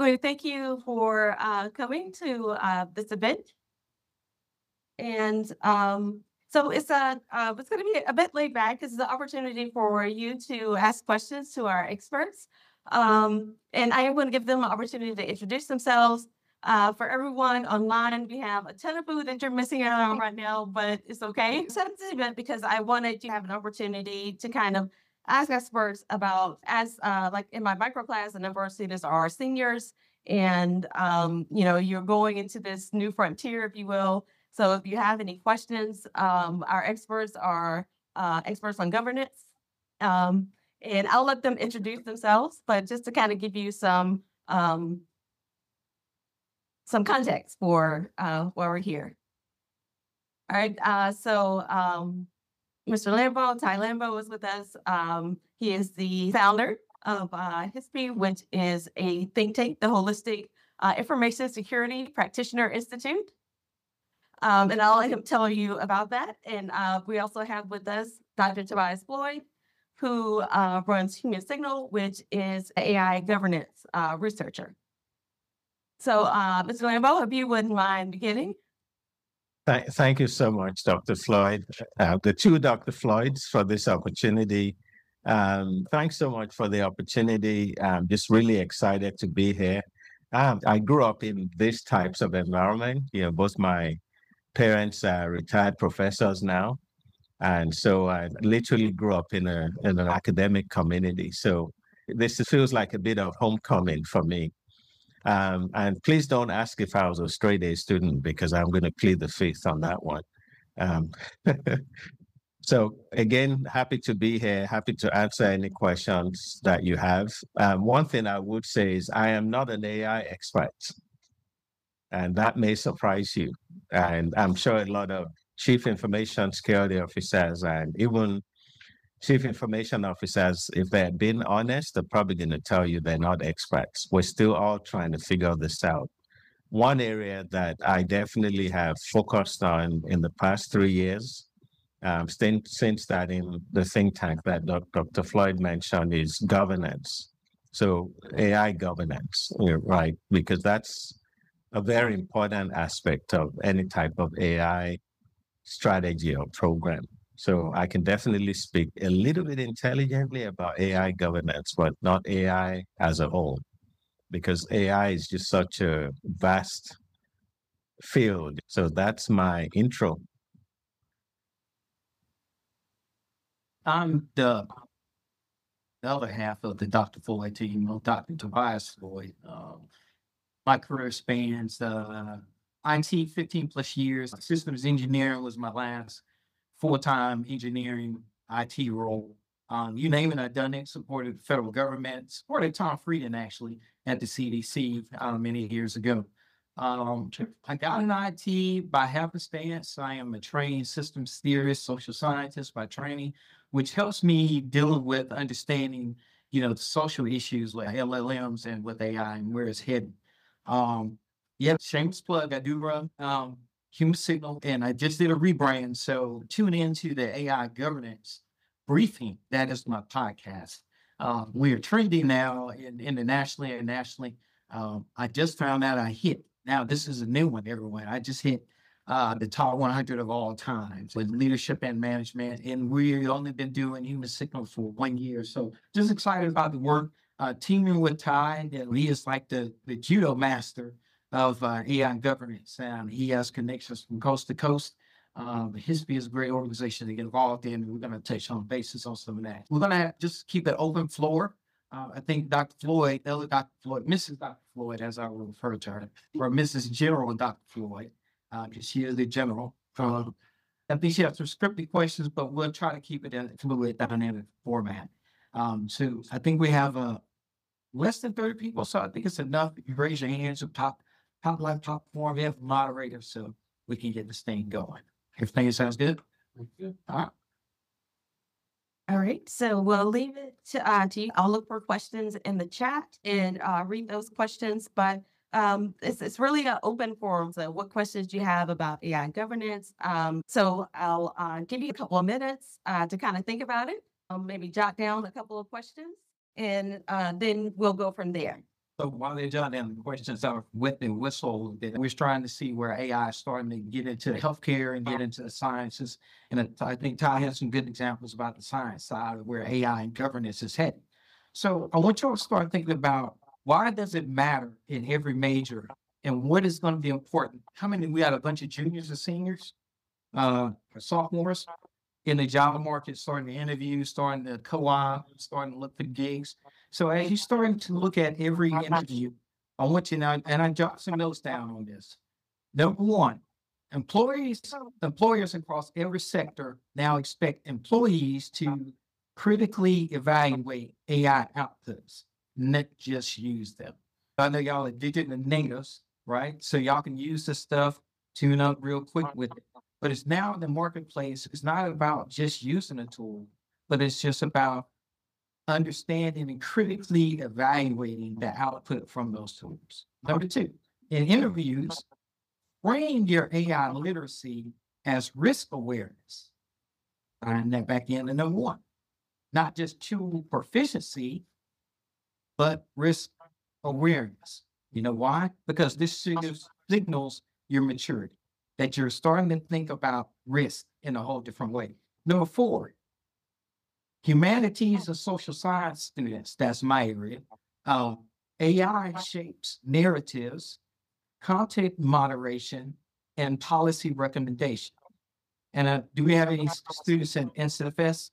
Well, thank you for coming to this event. And so it's going to be a bit laid back. This is an opportunity for you to ask questions to our experts. And I am going to give them an opportunity to introduce themselves. For everyone online, we have a ton of food that you're missing out on right now, but it's okay. Set up this event because I wanted to have an opportunity to kind of ask experts about, as like in my micro class, a number of students are seniors, and you're going into this new frontier, if you will. So if you have any questions, our experts are experts on governance. Um, and I'll let them introduce themselves, but just to kind of give you some context for why we're here. All right. Mr. Lambo, Ty Lambo is with us. He is the founder of HISPI, which is a think tank, the Holistic Information Security Practitioner Institute. And I'll let him tell you about that. And we also have with us Dr. Tobias Floyd, who runs Human Signal, which is an AI governance researcher. So, Mr. Lambo, if you wouldn't mind beginning. Thank you so much, Dr. Floyd, the two Dr. Floyds, for this opportunity. Thanks so much for the opportunity. I'm just really excited to be here. I grew up in these types of environment. Both my parents are retired professors now. And so I literally grew up in an academic community. So this feels like a bit of homecoming for me. And please don't ask if I was a straight A student, because I'm going to plead the fifth on that one. So again, happy to be here, happy to answer any questions that you have. One thing I would say is I am not an AI expert, and that may surprise you. And I'm sure a lot of chief information security officers and even chief information officers, if they're being honest, they're probably going to tell you they're not experts. We're still all trying to figure this out. One area that I definitely have focused on in the past 3 years, since starting the think tank that Dr. Floyd mentioned, is governance. So AI governance, right? Because that's a very important aspect of any type of AI strategy or program. So I can definitely speak a little bit intelligently about AI governance, but not AI as a whole, because AI is just such a vast field. So that's my intro. I'm the other half of the Dr. Floyd team, Dr. Tobias Floyd. My career spans IT 15 plus years. Systems engineering was my last full-time engineering IT role. You name it, I've done it. Supported the federal government, supported Tom Frieden actually at the CDC many years ago. I got in IT by happenstance. I am a trained systems theorist, social scientist by training, which helps me dealing with understanding, the social issues with LLMs and with AI and where it's heading. Shameless plug, I do run Human Signal, and I just did a rebrand. So tune into the AI governance briefing. That is my podcast. We are trending now internationally and nationally. I just found out now this is a new one, everyone. I just hit the top 100 of all time with leadership and management. And we've only been doing Human Signal for 1 year. So just excited about the work. Teaming with Ty, he is like the judo master of AI governance, and he has connections from coast to coast. HISPI is a great organization to get involved in. We're going to touch on basis on some of that. We're going to just keep it open floor. I think Dr. Floyd, Mrs. Dr. Floyd, as I will refer to her, or Mrs. General Dr. Floyd, because she is the general. I think she has some scripted questions, but we'll try to keep it in a fluid, dynamic format. So I think we have less than 30 people, so I think it's enough. If you raise your hands up top form, we have a moderator, so we can get this thing going. Everything sounds good? Good. All right, so we'll leave it to you. I'll look for questions in the chat and read those questions, but it's really an open forum. So what questions do you have about AI governance? So I'll give you a couple of minutes to kind of think about it. Maybe jot down a couple of questions, and then we'll go from there. So while they're jotting down the questions are wet and whistle, that we're trying to see where AI is starting to get into healthcare and get into the sciences. And I think Ty has some good examples about the science side of where AI and governance is headed. So I want you to start thinking about why does it matter in every major and what is going to be important? How many, we had a bunch of juniors and seniors, sophomores in the job market, starting to interview, starting to co-op, starting to look for gigs. So as you're starting to look at every interview, I want you now, and I jot some notes down on this. Number one, employers across every sector now expect employees to critically evaluate AI outputs, not just use them. I know y'all are digital natives, right? So y'all can use this stuff, tune up real quick with it. But it's now in the marketplace. It's not about just using a tool, but it's just about understanding and critically evaluating the output from those tools. Number two, in interviews, frame your AI literacy as risk awareness. Find that back into number one, not just tool proficiency, but risk awareness. You know why? Because this signals your maturity, that you're starting to think about risk in a whole different way. Number four, humanities and social science students, that's my area. AI shapes narratives, content moderation, and policy recommendation. And do we have any students in NCFS?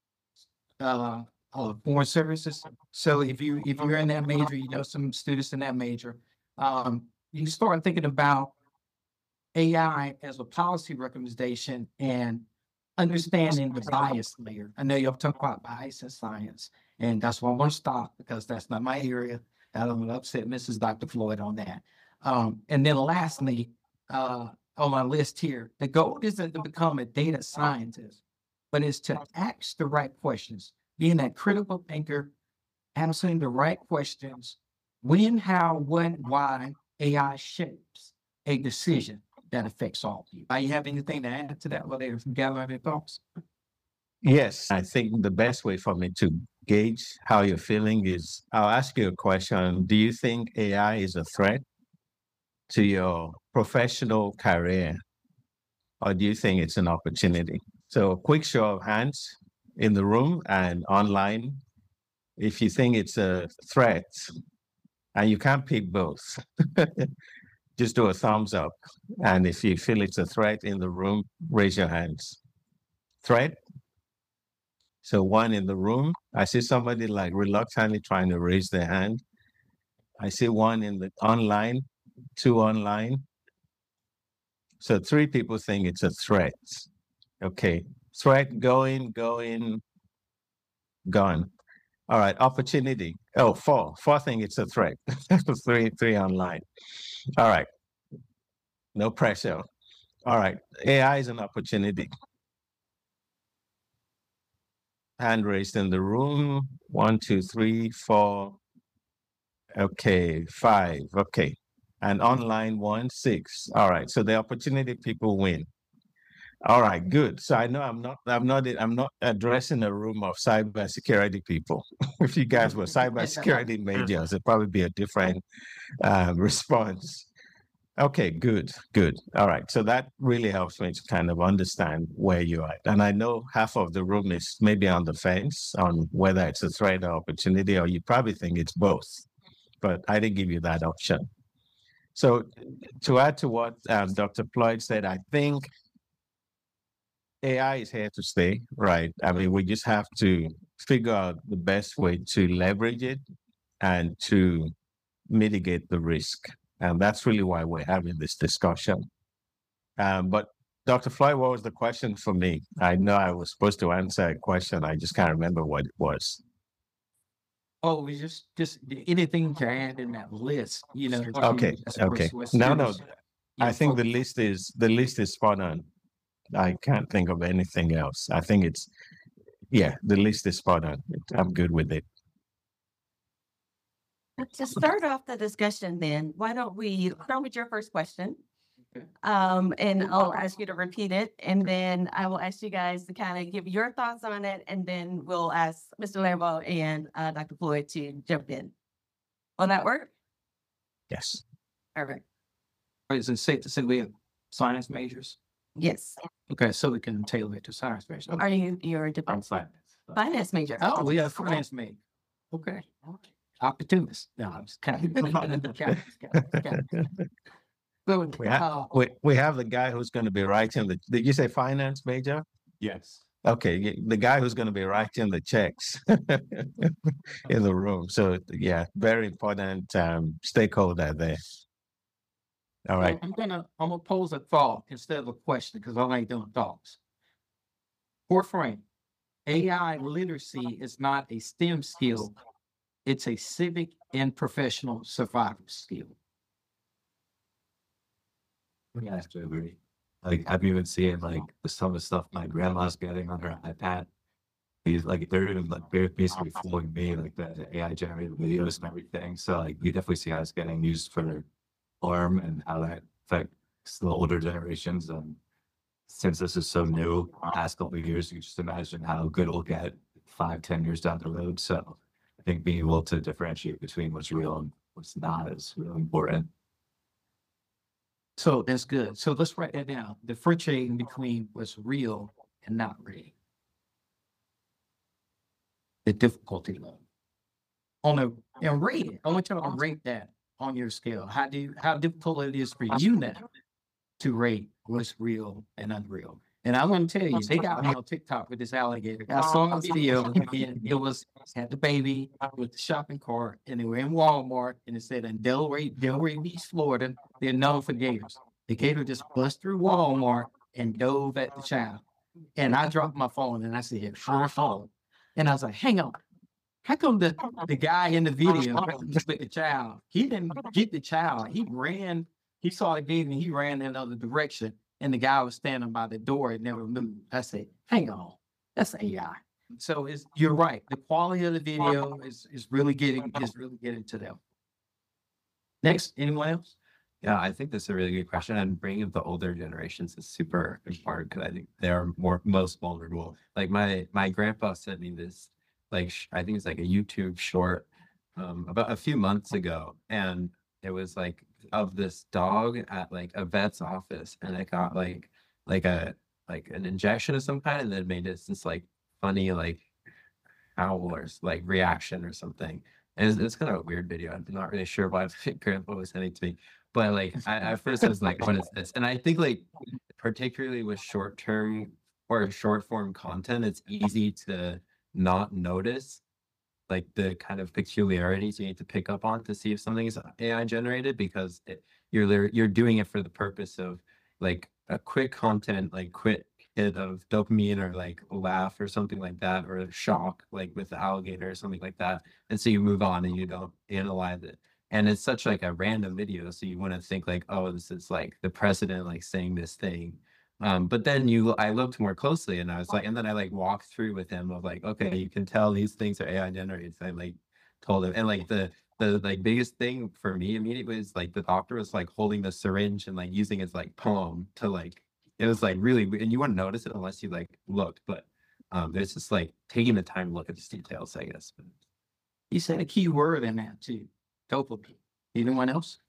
Foreign services. So if you're in that major, you know some students in that major, you start thinking about AI as a policy recommendation and understanding the bias layer. I know you're talking about bias in science, and that's why I want to stop because that's not my area. I don't want to upset Mrs. Dr. Floyd on that. And then lastly, on my list here, the goal isn't to become a data scientist, but it's to ask the right questions, being that critical thinker, answering the right questions, when, how, what, why AI shapes a decision that affects all of you. You have anything to add to that? Well, they're gathering their thoughts. Yes, I think the best way for me to gauge how you're feeling is I'll ask you a question. Do you think AI is a threat to your professional career, or do you think it's an opportunity? So, quick show of hands in the room and online. If you think it's a threat, and you can't pick both, just do a thumbs up. And if you feel it's a threat in the room, raise your hands. Threat? So one in the room. I see somebody like reluctantly trying to raise their hand. I see one in the online, two online. So three people think it's a threat. Okay. Threat going, gone. All right. Opportunity. Oh, four. Four think it's a threat. Three online. All right. No pressure. All right. AI is an opportunity. Hand raised in the room. 1, 2, 3, 4. Okay, 5. Okay. And online 1, 6. All right. So the opportunity people win. All right, good. So I know I'm not addressing a room of cybersecurity people. If you guys were cybersecurity majors, it'd probably be a different response. Okay, good. All right. So that really helps me to kind of understand where you're at. And I know half of the room is maybe on the fence on whether it's a threat or opportunity, or you probably think it's both, but I didn't give you that option. So to add to what Dr. Floyd said, I think AI is here to stay, right? I mean, we just have to figure out the best way to leverage it and to mitigate the risk. And that's really why we're having this discussion. But Dr. Floyd, what was the question for me? I know I was supposed to answer a question. I just can't remember what it was. Oh, we just anything to add in that list, you know. Okay. No. I think the focus. list is spot on. I can't think of anything else. I think the list is spot on. I'm good with it. To start off the discussion then, why don't we start with your first question? Okay. And I'll ask you to repeat it, and then I will ask you guys to kind of give your thoughts on it, and then we'll ask Mr. Lambo and Dr. Floyd to jump in. Will that work? Yes. Perfect. Is it safe to say we have science majors? Yes. Okay, so we can tailor it to science majors. Are you're a I'm finance. finance major? Oh, we have finance major. Okay. Opportunist. No, I'm just kind of. So, We have the guy who's going to be writing the. Did you say finance major? Yes. Okay, the guy who's going to be writing the checks in the room. So yeah, very important stakeholder there. All right. I'm gonna pose a thought instead of a question because I ain't doing thoughts. For Frank, AI literacy is not a STEM skill; it's a civic and professional survival skill. Yeah, I have to agree. Like, I've even seen like some of the stuff my grandma's getting on her iPad. He's like, they're even like basically fooling me, like the AI generated videos and everything. So like, you definitely see how it's getting used for harm and how that affects the older generations. And since this is so new, past couple of years, you just imagine how good it'll get 5, 10 years down the road. So I think being able to differentiate between what's real and what's not is really important. So that's good. So let's write that down. Differentiating between what's real and not real. The difficulty level. And rate it. I want you to rate that on your scale. How difficult it is for you now to rate what's real and unreal. And I'm going to tell you, they got me on TikTok with this alligator. I saw a video and it had the baby with the shopping cart and they were in Walmart and it said in Delray Beach, Florida, they're known for gators. The gator just bust through Walmart and dove at the child. And I dropped my phone and I said, "High phone." And I was like, hang on. How come the guy in the video with the child, he didn't get the child. He saw the baby and he ran in another direction. And the guy was standing by the door and never moved. I said, hang on, that's AI. So you're right. The quality of the video is really getting to them. Next, anyone else? Yeah, I think that's a really good question. And bringing up the older generations is super important because I think they're most vulnerable. Like my grandpa sent me this, like I think it's like a YouTube short about a few months ago, and it was like of this dog at like a vet's office, and it got like an injection of some kind, and then made this like funny like howl or like reaction or something. And it's kind of a weird video. I'm not really sure why grandpa was sending it to me. But like I at first was like, what is this? And I think like particularly with short term or short form content, it's easy to not notice like the kind of peculiarities you need to pick up on to see if something is AI generated because you're doing it for the purpose of like a quick content, like quick hit of dopamine or like a laugh or something like that, or a shock like with the alligator or something like that. And so you move on and you don't analyze it. And it's such like a random video. So you want to think like, oh, this is like the president like saying this thing. But then I looked more closely and I was like, and then I like walked through with him of like, okay, you can tell these things are AI generated. So I like told him, and like the like biggest thing for me immediately was like the doctor was like holding the syringe and like using his like palm to like, it was like really, and you wouldn't notice it unless you like looked, but there's just like taking the time to look at these details, I guess. You said a key word in that too, dopamine. Anyone else?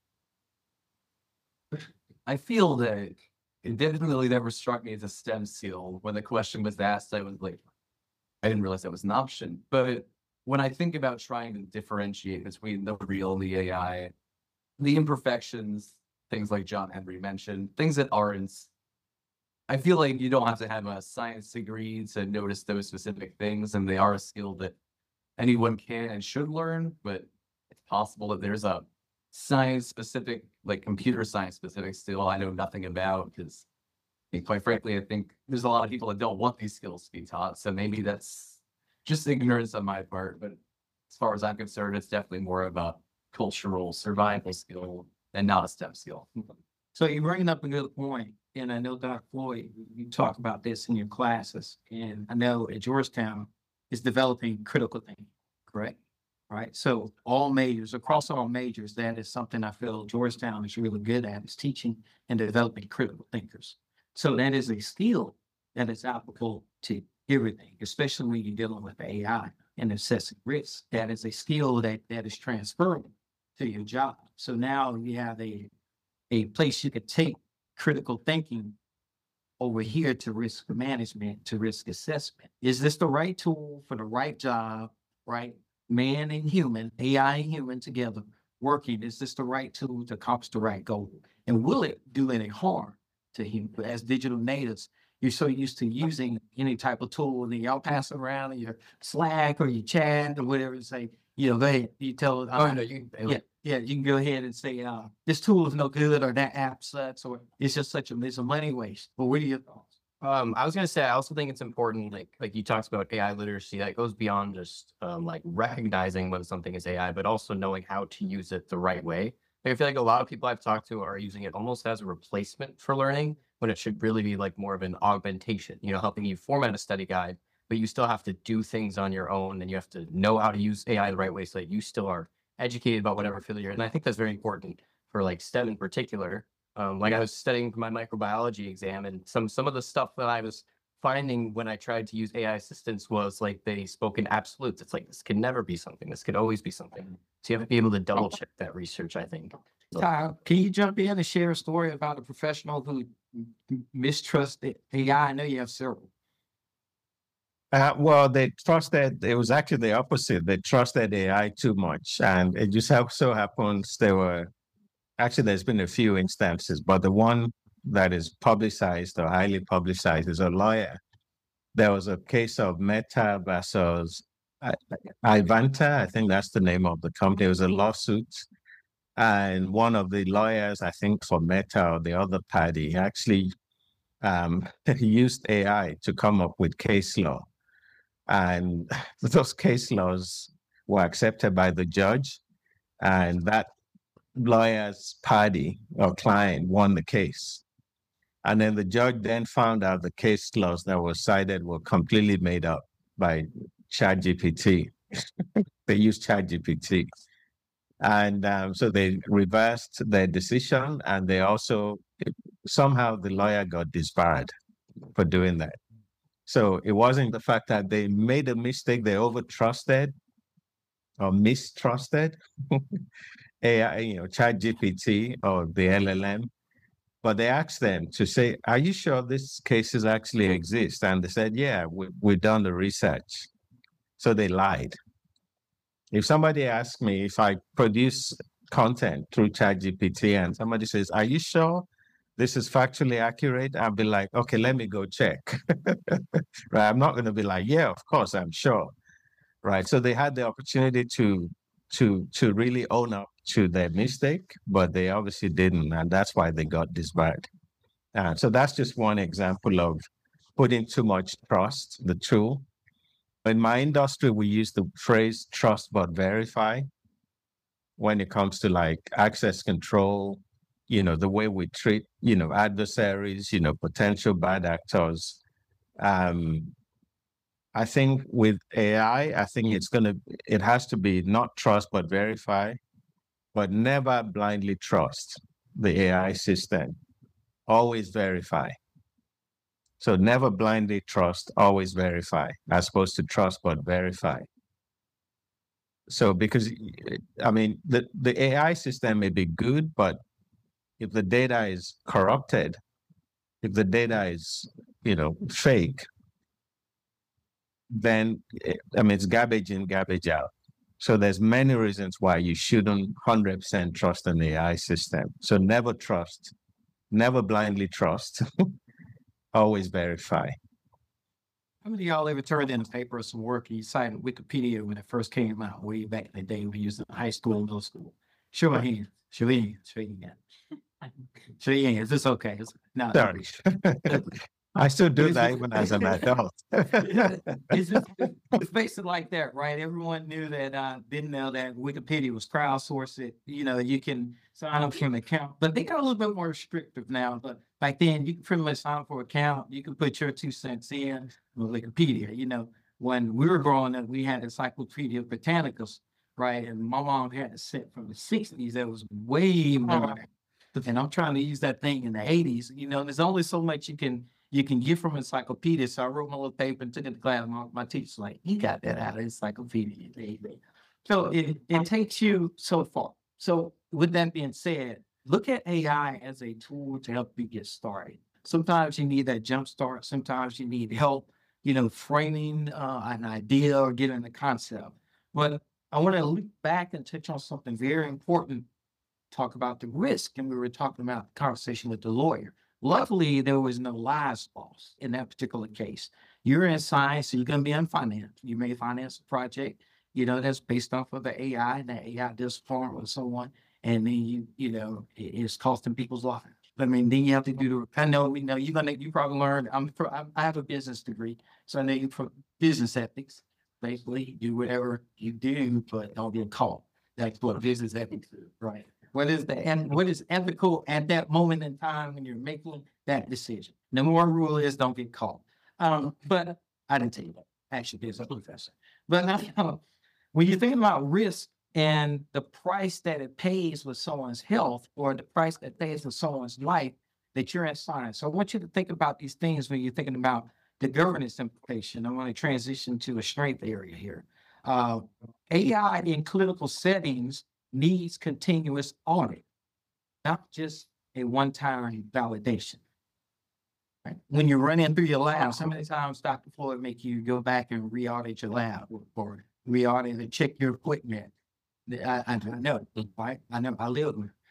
I feel that it definitely never struck me as a STEM skill. When the question was asked, I was like, I didn't realize that was an option. But when I think about trying to differentiate between the real and the AI, the imperfections, things like John Henry mentioned, things that aren't, I feel like you don't have to have a science degree to notice those specific things. And they are a skill that anyone can and should learn, but it's possible that there's a science specific, like computer science specific skill I know nothing about because quite frankly, I think there's a lot of people that don't want these skills to be taught. So maybe that's just ignorance on my part. But as far as I'm concerned, it's definitely more of a cultural survival skill and not a STEM skill. So you're bringing up a good point. And I know, Dr. Floyd, you talk about this in your classes. And I know at Georgetown is developing critical thinking, correct? Right. So all majors, across all majors, that is something I feel Georgetown is really good at, is teaching and developing critical thinkers. So that is a skill that is applicable to everything, especially when you're dealing with AI and assessing risk. That is a skill that is transferable to your job. So now you have a place you could take critical thinking over here to risk management, to risk assessment. Is this the right tool for the right job, right? Man and human, AI and human together working. Is this the right tool to accomplish the right goal? And will it do any harm to human? As digital natives, you're so used to using any type of tool and then y'all pass around in your Slack or your chat or whatever and say, go ahead, you tell it. Oh, no, you can. You can go ahead and say, this tool is no good or that app sucks or it's just it's a money waste. But what are your thoughts? I was gonna say, I also think it's important, like you talked about AI literacy, that goes beyond just like recognizing when something is AI, but also knowing how to use it the right way. I feel like a lot of people I've talked to are using it almost as a replacement for learning, when it should really be like more of an augmentation, helping you format a study guide, but you still have to do things on your own and you have to know how to use AI the right way so that you still are educated about whatever field you're in. And I think that's very important for like STEM in particular. Like I was studying for my microbiology exam, and some of the stuff that I was finding when I tried to use AI assistants was like they spoke in absolutes. It's like, this can never be something. This could always be something. So you have to be able to double check that research, I think. So, Can you jump in and share a story about a professional who mistrusted AI? I know you have several. Well, they trusted, it was actually the opposite. They trusted AI too much. And it just so happens there's been a few instances, but the one that is publicized or highly publicized is a lawyer. There was a case of Meta versus Ivanta. I think that's the name of the company. It was a lawsuit. And one of the lawyers, I think for Meta or the other party, actually used AI to come up with case law. And those case laws were accepted by the judge, and that lawyer's party or client won the case. And then the judge then found out the case laws that were cited were completely made up by ChatGPT. They used ChatGPT. And so they reversed their decision, and they also, somehow the lawyer got disbarred for doing that. So it wasn't the fact that they made a mistake, they overtrusted or mistrusted AI, ChatGPT or the LLM, but they asked them to say, are you sure these cases actually exist? And they said, yeah, we've done the research. So they lied. If somebody asks me if I produce content through ChatGPT and somebody says, are you sure this is factually accurate? I'll be like, okay, let me go check. Right? I'm not going to be like, yeah, of course, I'm sure. Right? So they had the opportunity to really own up to their mistake, but they obviously didn't, and that's why they got disbarred. So that's just one example of putting too much trust, the tool. In my industry, we use the phrase trust but verify when it comes to like access control, the way we treat, adversaries, potential bad actors. I think with AI, I think it has to be not trust but verify, but never blindly trust the AI system. Always verify. So never blindly trust, always verify, as opposed to trust but verify. So because, the AI system may be good, but if the data is corrupted, if the data is, fake, then, it's garbage in, garbage out. So there's many reasons why you shouldn't 100% trust an AI system. So never trust, never blindly trust, always verify. How many of y'all ever turned in a paper or some work and you cited Wikipedia when it first came out, way back in the day we used it in high school and middle school? Show your hands. Show your hands. Show your hands. Show your hands. It's okay. No, Sorry. I still do that even as an adult. It's basically like that, right? Everyone knew that, didn't know that Wikipedia was crowdsourced. You can sign up for an account, but they got a little bit more restrictive now. But back then, you can pretty much sign up for an account. You can put your 2 cents in with Wikipedia. When we were growing up, we had Encyclopedia Britannicus, right? And my mom had a set from the 60s that was way more. And I'm trying to use that thing in the 80s. There's only so much you can get from encyclopedia. So I wrote my little paper and took it to class. My teacher's like, you got that out of encyclopedia. So it takes you so far. So with that being said, look at AI as a tool to help you get started. Sometimes you need that jump start. Sometimes you need help, framing an idea or getting a concept. But I want to look back and touch on something very important. Talk about the risk, and we were talking about the conversation with the lawyer. Luckily, there was no lives lost in that particular case. You're in science, so you're going to be in finance. You may finance a project, that's based off of the AI, and the AI does farm or so on, and then it's costing people's lives. I mean, then you have to do the. I know we know you probably learned. I have a business degree, so I know you from business ethics. Basically, do whatever you do, but don't get caught. That's what business ethics is, right? What is ethical at that moment in time when you're making that decision? Number one rule is don't get caught. But I didn't tell you that. Actually, there's a professor. But when you think about risk and the price that it pays with someone's health or the price that it pays with someone's life, that you're in science. So I want you to think about these things when you're thinking about the governance implication. I want to transition to a strength area here. AI in clinical settings needs continuous audit, not just a one-time validation. Right? When you're running through your lab, how many times Dr. Floyd make you go back and re-audit your lab or re-audit and check your equipment? I know, right? I know, I live with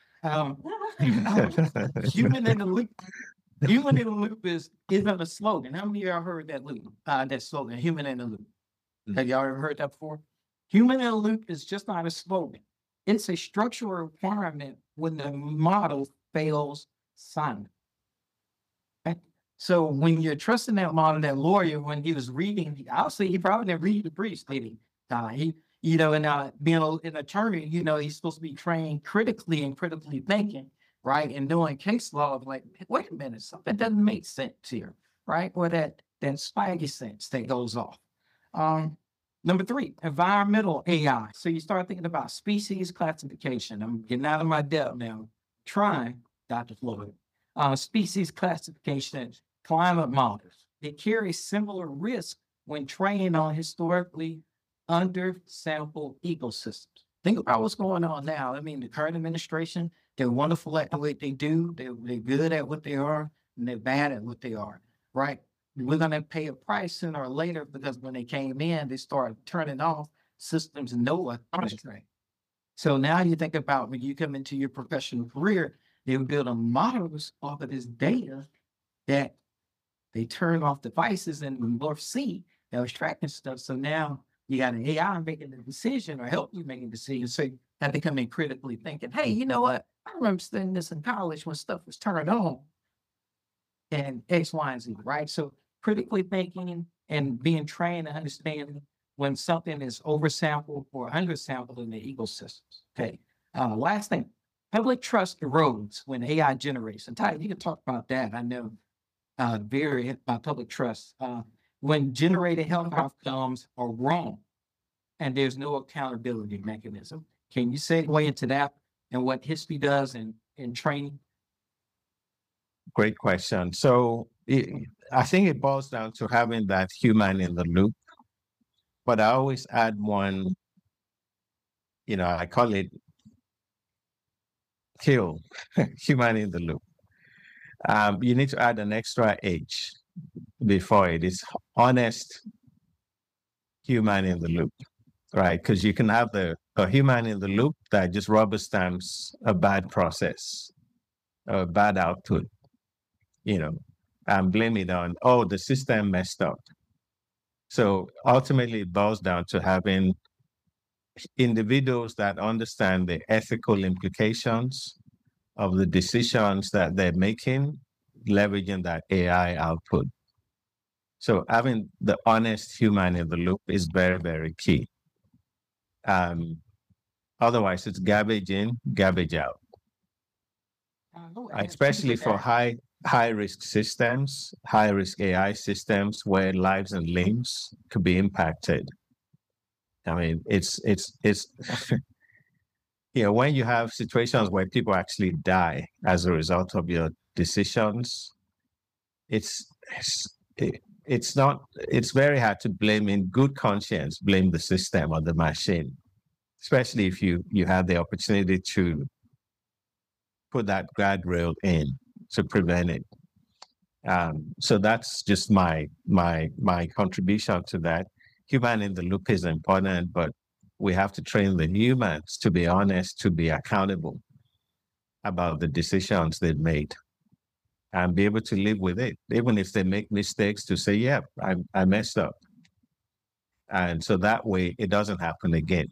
human in the loop. Human in the loop isn't a slogan. How many of y'all heard that loop? That slogan, human in the loop. Have y'all ever heard that before? Human in the loop is just not a slogan. It's a structural requirement when the model fails silent. Okay? So when you're trusting that model, that lawyer, when he was reading, obviously he probably didn't read the briefs, did he? Being an attorney, he's supposed to be trained critically and critically thinking, right? And doing case law of like, wait a minute, something doesn't make sense here, right? Or that spidey sense that goes off. Number 3, environmental AI. So you start thinking about species classification. I'm getting out of my depth now. Trying, Dr. Floyd. Species classification, climate models. They carry similar risk when trained on historically undersampled ecosystems. Think about what's going on now. I mean, the current administration, they're wonderful at what they do. They're good at what they are, and they're bad at what they are, right? We're going to pay a price sooner or later because when they came in, they started turning off systems NOAA. So now you think about when you come into your professional career, they're building models off of this data that they turn off devices in the North Sea that was tracking stuff. So now you got an AI making a decision or help you making a decision. So you have to come in critically thinking, hey, you know what? I remember studying this in college when stuff was turned on and X, Y, and Z, right? So critically thinking and being trained to understand when something is oversampled or undersampled in the ecosystems. Okay. Last thing, public trust erodes when AI generates. And Ty, you can talk about that. I know very about public trust. When generated health outcomes are wrong and there's no accountability mechanism. Can you segue into that and what history does in training? Great question. So I think it boils down to having that human in the loop. But I always add one, I call it kill, human in the loop. You need to add an extra H before it. It's honest human in the loop, right? Because you can have a human in the loop that just rubber stamps a bad process, a bad output, and blame it on, the system messed up. So ultimately, it boils down to having individuals that understand the ethical implications of the decisions that they're making, leveraging that AI output. So having the honest human in the loop is very, very key. Otherwise, it's garbage in, garbage out. Especially for high risk systems, high risk AI systems where lives and limbs could be impacted. I mean, it's when you have situations where people actually die as a result of your decisions, it's very hard to blame in good conscience, blame the system or the machine. especially if you have the opportunity to put that guardrail in to prevent it. So that's just my contribution to that. Human in the loop is important, but we have to train the humans to be honest, to be accountable about the decisions they've made and be able to live with it, even if they make mistakes, to say, yeah, I messed up. And so that way it doesn't happen again.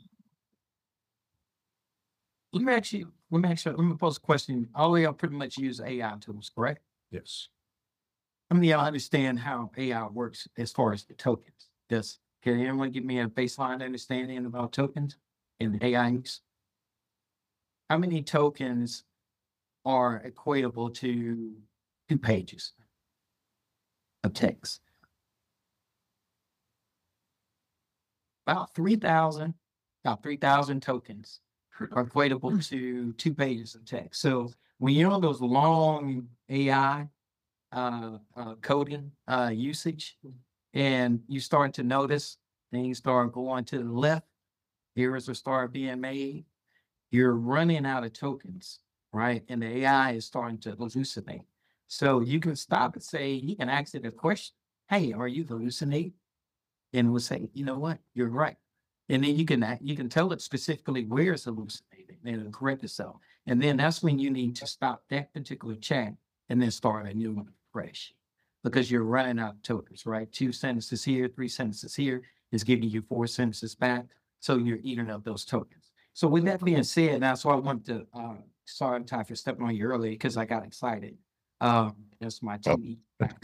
Let me pose a question. All of y'all pretty much use AI tools, correct? Yes. How many of y'all understand how AI works as far as the tokens? Can anyone give me a baseline understanding about tokens and AI use? How many tokens are equatable to 2 pages of text? About 3,000 tokens are equatable to 2 pages of text. So when you're on those long AI coding usage, and you start to notice things start going to the left, errors will start being made, you're running out of tokens, right? And the AI is starting to hallucinate. So you can stop and say, you can ask it a question. Hey, are you hallucinating? And we'll say, you know what, you're right. And then you can tell it specifically where it's hallucinating and it'll correct itself. And then that's when you need to stop that particular chat and then start a new one fresh, because you're running out of tokens, right? 2 sentences here, 3 sentences here is giving you 4 sentences back. So you're eating up those tokens. So with that being said, that's why I wanted to, sorry, Ty, for stepping on you early because I got excited. That's my TV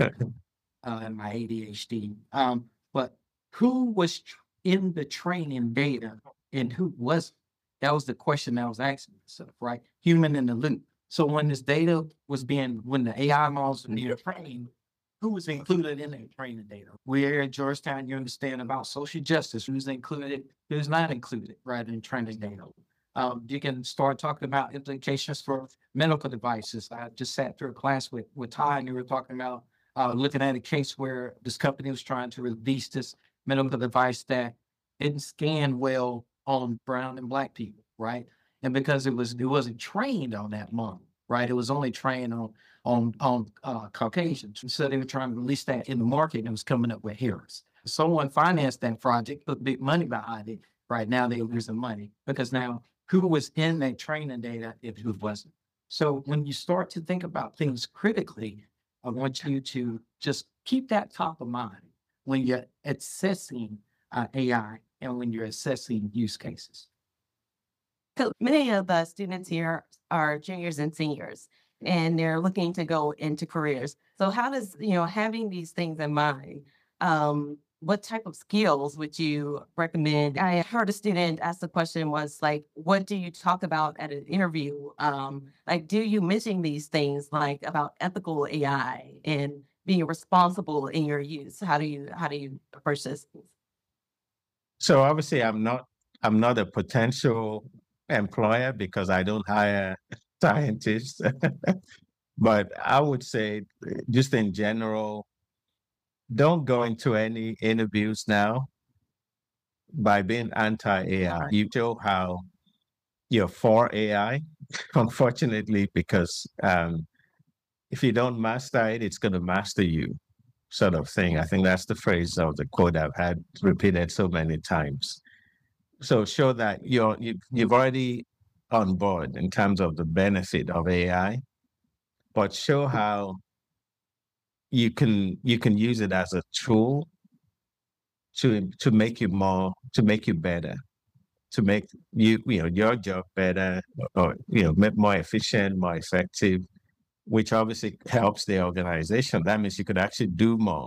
and my ADHD. But who was in the training data and who wasn't? That was the question I was asking myself, right? Human in the loop. So when this data was when the AI models were being trained, who was included in that training data? We're at Georgetown, you understand about social justice, who's included, who's not included, right, in training data. You can start talking about implications for medical devices. I just sat through a class with Ty, and you were talking about looking at a case where this company was trying to release this medical device that didn't scan well on brown and black people, right? And because it wasn't trained on that model, right? It was only trained on Caucasians. So they were trying to release that in the market, and it was coming up with errors. Someone financed that project, put big money behind it. Right now they're losing money because now who was in that training data if who wasn't? So when you start to think about things critically, I want you to just keep that top of mind when you're assessing AI and when you're assessing use cases. So many of the students here are juniors and seniors, and they're looking to go into careers. So how does, having these things in mind, what type of skills would you recommend? I heard a student ask the question was like, what do you talk about at an interview? Like, do you mention these things like about ethical AI and being responsible in your use? How do you approach this? So obviously I'm not a potential employer because I don't hire scientists. But I would say just in general, don't go into any interviews now by being anti-AI. You show how you're for AI, unfortunately, because if you don't master it, it's going to master you, sort of thing. I think that's the phrase of the quote I've had repeated so many times. So show that you've already on board in terms of the benefit of AI, but show how you can use it as a tool to make you better, to make your job better, or more efficient, more effective, which obviously helps the organization. That means you could actually do more,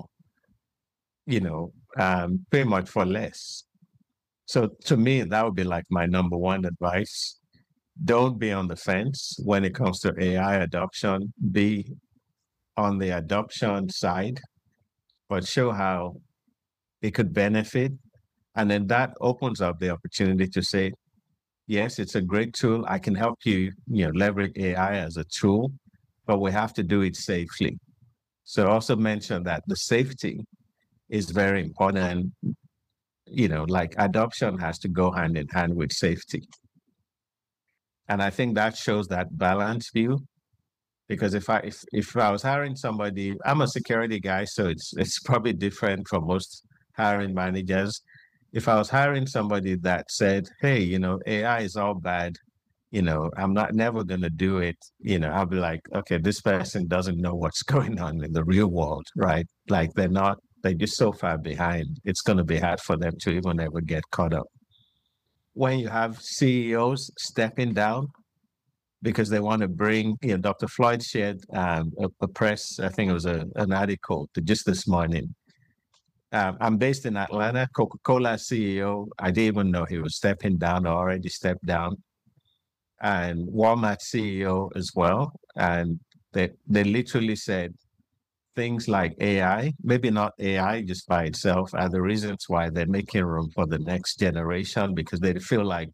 pretty much for less. So to me, that would be like my number one advice. Don't be on the fence when it comes to AI adoption. Be on the adoption side, but show how it could benefit. And then that opens up the opportunity to say, yes, it's a great tool. I can help you, leverage AI as a tool, but we have to do it safely. So also mention that the safety is very important. And like adoption has to go hand in hand with safety. And I think that shows that balanced view. Because if I was hiring somebody, I'm a security guy, so it's probably different from most hiring managers. If I was hiring somebody that said, "Hey, AI is all bad, I'm not never gonna do it," I'll be like, "Okay, this person doesn't know what's going on in the real world, right? Like they're just so far behind. It's gonna be hard for them to even ever get caught up." When you have CEOs stepping down because they want to bring, Dr. Floyd shared a press, I think it was an article just this morning. I'm based in Atlanta. Coca-Cola CEO, I didn't even know he was stepping down or already stepped down. And Walmart CEO as well. And they literally said things like AI, maybe not AI just by itself, are the reasons why they're making room for the next generation, because they feel like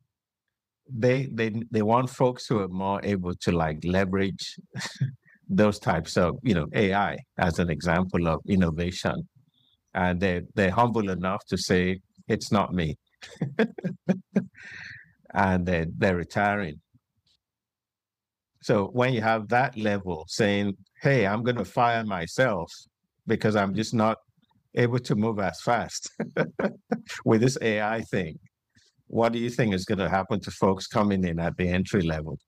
they want folks who are more able to like leverage those types of AI as an example of innovation, and they're humble enough to say it's not me, and they're retiring. So when you have that level saying, "Hey, I'm going to fire myself because I'm just not able to move as fast with this AI thing," what do you think is going to happen to folks coming in at the entry level?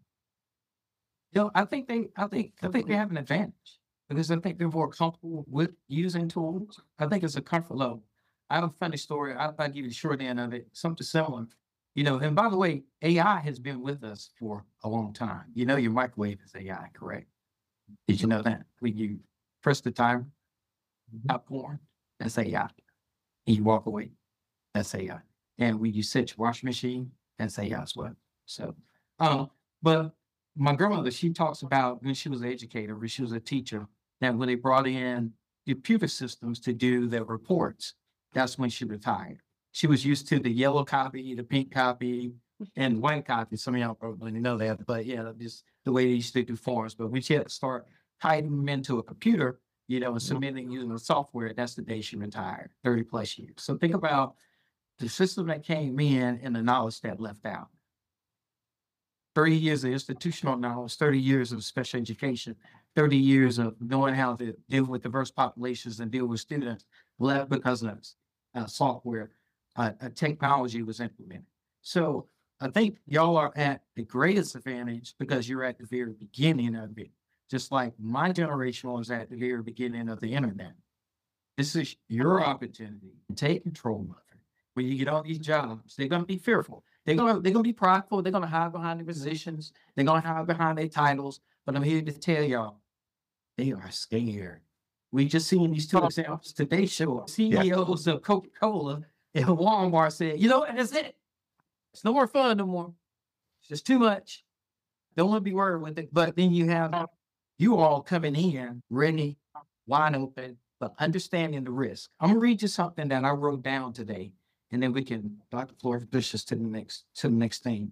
I think they have an advantage because I think they're more comfortable with using tools. I think it's a comfort level. I have a funny story. I'll give you the short end of it, something similar. And by the way, AI has been with us for a long time. Your microwave is AI, correct? Did you know that? When you press the timer, popcorn, that's AI. And you walk away, that's AI. And when you set your washing machine, that's AI as well. So, but my grandmother, she talks about when she was an educator, when she was a teacher, that when they brought in computer systems to do their reports, that's when she retired. She was used to the yellow copy, the pink copy, and white copy. Some of y'all probably know that, but yeah, just the way they used to do forms. But when she had to start typing them into a computer, and submitting using the software, that's the day she retired, 30 plus years. So think about the system that came in and the knowledge that left out. 30 years of institutional knowledge, 30 years of special education, 30 years of knowing how to deal with diverse populations and deal with students left because of software, technology was implemented. So I think y'all are at the greatest advantage because you're at the very beginning of it. Just like my generation was at the very beginning of the internet. This is your opportunity to take control of it. When you get on these jobs, they're going to be fearful. They're going to be prideful. They're going to hide behind their positions. They're going to hide behind their titles. But I'm here to tell y'all, they are scared. We just seen these two examples today show CEOs of Coca-Cola and Walmart said, that's it. It's no more fun no more. It's just too much. Don't want to be worried with it. But then you have you all coming in ready, wide open, but understanding the risk. I'm going to read you something that I wrote down today. And then we can, Dr. Floyd, push us to the next thing.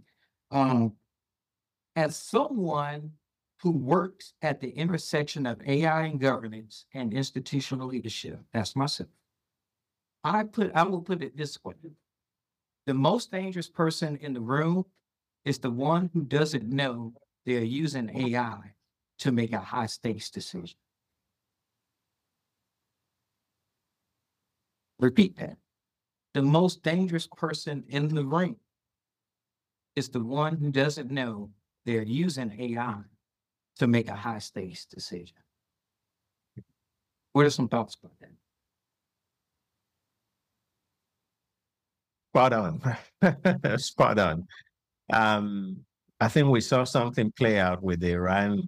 As someone who works at the intersection of AI and governance and institutional leadership, that's myself. I will put it this way. The most dangerous person in the room is the one who doesn't know they're using AI to make a high stakes decision. Repeat that. The most dangerous person in the room is the one who doesn't know they're using AI to make a high stakes decision. What are some thoughts about that? Spot on. Spot on. I think we saw something play out with the Iran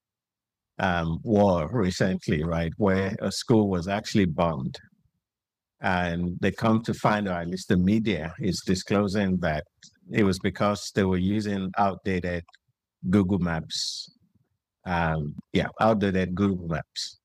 war recently, right? Where a school was actually bombed. And they come to find out, at least the media is disclosing that it was because they were using outdated Google Maps. Outdated Google Maps.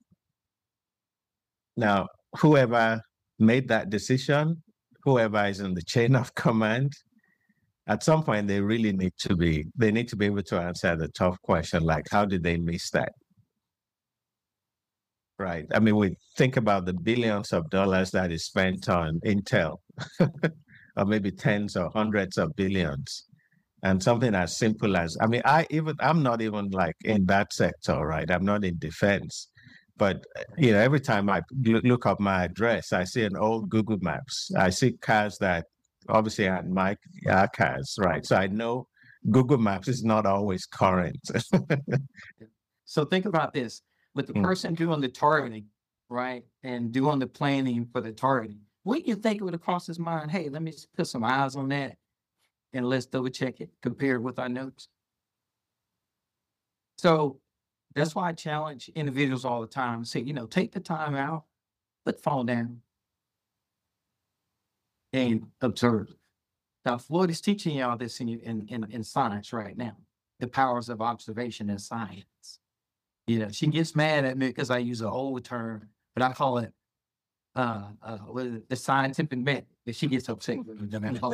Now, whoever made that decision, whoever is in the chain of command, at some point they need to be able to answer the tough question, like, how did they miss that? right? I mean, we think about the billions of dollars that is spent on Intel, or maybe tens or hundreds of billions. And something as simple as, I mean, I'm not even like in that sector, right? I'm not in defense. But every time I look up my address, I see an old Google Maps. I see cars that obviously aren't my cars, right? So I know Google Maps is not always current. So think about this with the Mm. person doing the targeting, right? And doing the planning for the targeting. Wouldn't you think it would have crossed his mind? Hey, let me put some eyes on that and let's double check it, compare it with our notes. So that's why I challenge individuals all the time and say, take the time out, put the phone down and observe. Now, Floyd is teaching y'all this in science right now, the powers of observation in science. She gets mad at me because I use an old term, but I call it what is it, the scientific method. But she gets upset with me.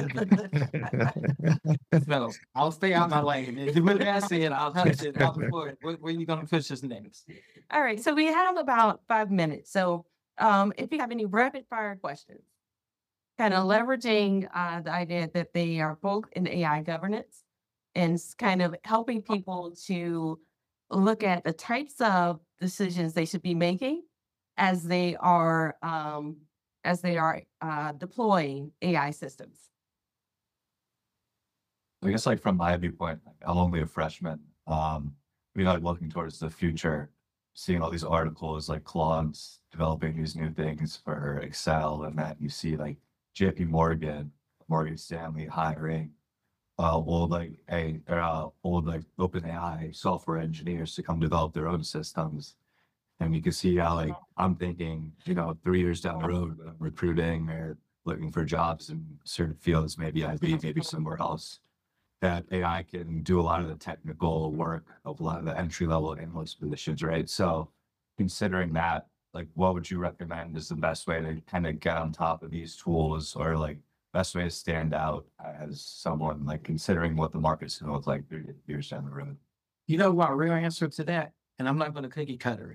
So I'll stay out my lane. If you look at it, I'll touch it. Where are you going to push this next? All right, so we have about 5 minutes. So if you have any rapid fire questions, kind of leveraging the idea that they are both in AI governance and kind of helping people to look at the types of decisions they should be making as they are deploying AI systems. I guess like from my viewpoint, I'm only a freshman. Looking towards the future, seeing all these articles like Claude's developing these new things for Excel, and that you see like JP Morgan, Morgan Stanley hiring old OpenAI software engineers to come develop their own systems. And you can see how like I'm thinking, 3 years down the road, when I'm recruiting or looking for jobs in certain fields, maybe maybe somewhere else, that AI can do a lot of the technical work of a lot of the entry level analyst positions, right? So considering that, like, what would you recommend is the best way to kind of get on top of these tools, or like best way to stand out as someone, like considering what the market's going to look like 3 years down the road? My real answer to that, and I'm not going to cookie cutter it.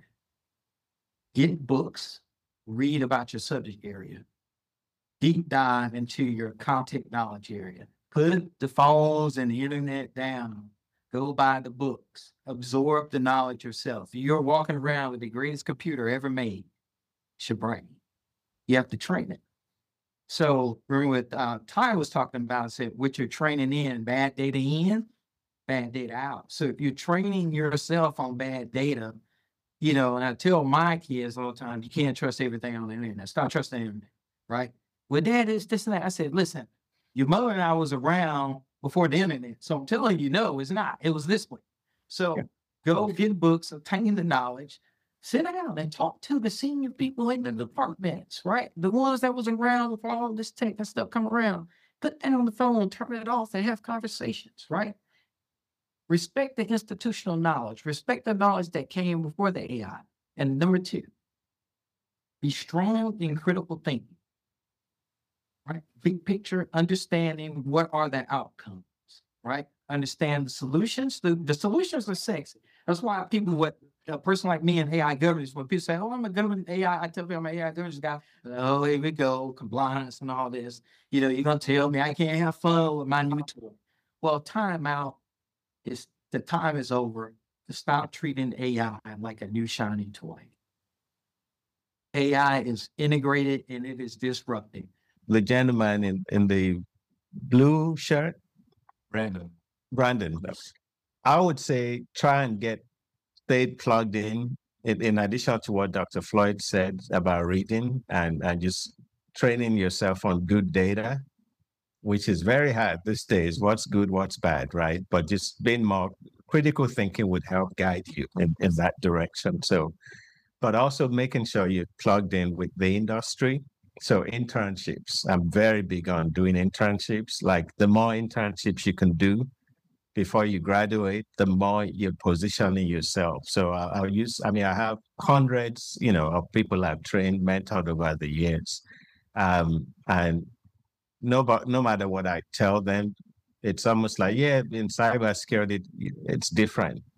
Get books, read about your subject area, deep dive into your content knowledge area, put the phones and the internet down, go buy the books, absorb the knowledge yourself. You're walking around with the greatest computer ever made. It's your brain. You have to train it. So remember what Ty was talking about, said what you're training in, bad data in, bad data out. So if you're training yourself on bad data, and I tell my kids all the time, you can't trust everything on the internet. Stop trusting the internet, right? Well, Dad, is this and that. I said, listen, your mother and I was around before the internet. So I'm telling you, no, it's not. It was this way. So go get books, obtain the knowledge, sit down and talk to the senior people in the departments, right? The ones that was around before all this tech and stuff come around. Put that on the phone, turn it off, and have conversations, right? Respect the institutional knowledge. Respect the knowledge that came before the AI. And number 2, be strong in critical thinking, right? Big picture, understanding what are the outcomes, right? Understand the solutions. The solutions are sexy. That's why a person like me in AI governance, when people say, oh, I'm a government AI, I tell them I'm an AI governance guy. Oh, here we go, compliance and all this. You're going to tell me I can't have fun with my new tool. Well, time out. The time is over to stop treating AI like a new shiny toy. AI is integrated and it is disrupting. The gentleman in the blue shirt, Brandon, I would say try and stay plugged in addition to what Dr. Floyd said about reading and just training yourself on good data, which is very hard these days. What's good, what's bad, right? But just being more critical thinking would help guide you in that direction. So, but also making sure you're plugged in with the industry. So internships, I'm very big on doing internships. Like the more internships you can do before you graduate, the more you're positioning yourself. So I have hundreds, of people I've trained, mentored over the years. And no matter what I tell them, it's almost like, in cybersecurity, it's different.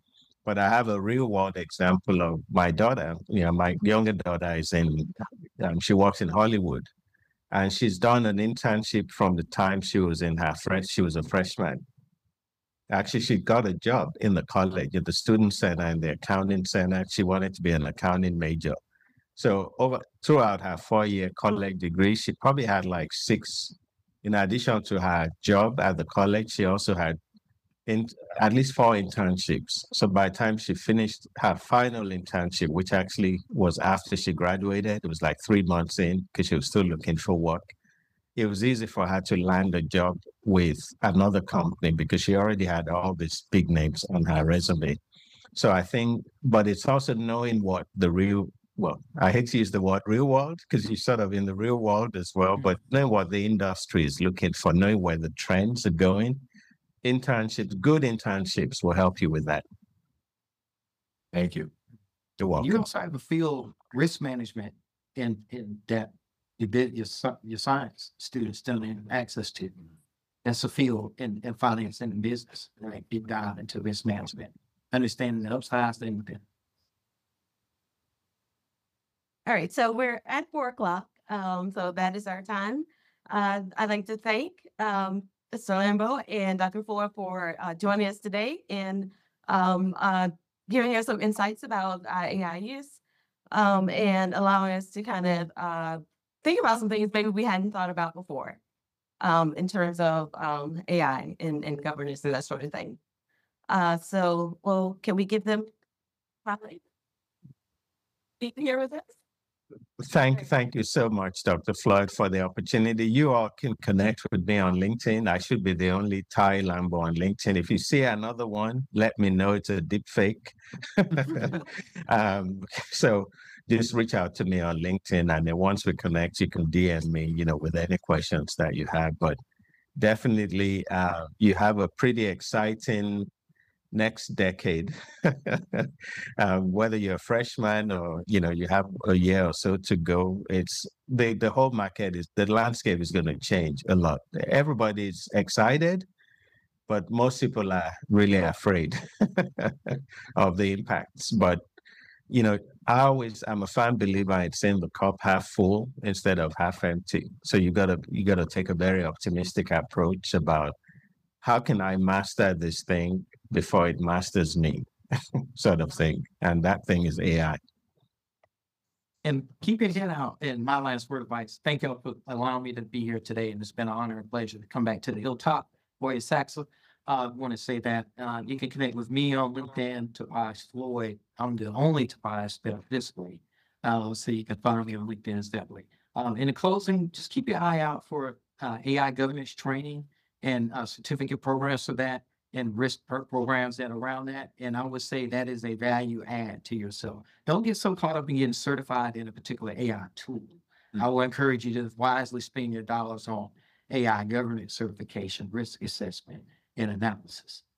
But I have a real world example of my daughter. My younger daughter is she works in Hollywood, and she's done an internship from the time she was she was a freshman. Actually, she got a job in the college at the student center and the accounting center. She wanted to be an accounting major. So throughout her 4-year college degree, she probably had like 6. In addition to her job at the college, she also had at least 4 internships. So by the time she finished her final internship, which actually was after she graduated, it was like 3 months in because she was still looking for work. It was easy for her to land a job with another company because she already had all these big names on her resume. So I think, but it's also knowing what I hate to use the word real world because you're sort of in the real world as well, but knowing what the industry is looking for, knowing where the trends are going. Good internships will help you with that. Thank you. You're welcome. You also have a field risk management in that you did your science students don't have access to. That's a field in finance and in business, right? Deep dive into risk management, understanding the upsides and All right, so we're at 4:00. So that is our time. I'd like to thank Mr. Lambo and Dr. Ford for joining us today and giving us some insights about AI use and allowing us to kind of think about some things maybe we hadn't thought about before in terms of AI and governance and that sort of thing. Can we give them probably be here with us? Thank you so much, Dr. Floyd, for the opportunity. You all can connect with me on LinkedIn. I should be the only Ty Lambo on LinkedIn. If you see another one, let me know it's a deep fake. So just reach out to me on LinkedIn, and then once we connect, you can DM me, with any questions that you have. But definitely, you have a pretty exciting next decade. Whether you're a freshman or you have a year or so to go, it's the whole the landscape is going to change a lot. Everybody's excited, but most people are really afraid of the impacts. But I'm a firm believer in seeing the cup half full instead of half empty. So you gotta take a very optimistic approach about how can I master this thing before it masters me, sort of thing. And that thing is AI. And keep your head out. And my last word of advice, thank you for allowing me to be here today. And it's been an honor and pleasure to come back to the Hilltop, Boyer Saxa. I want to say that you can connect with me on LinkedIn, Tobias Floyd. I'm the only Tobias spelled this way. So you can find me on LinkedIn that way. In closing, just keep your eye out for AI governance training and certificate programs for that and risk programs that are around that. And I would say that is a value add to yourself. Don't get so caught up in getting certified in a particular AI tool. I will encourage you to wisely spend your dollars on AI governance certification, risk assessment, and analysis.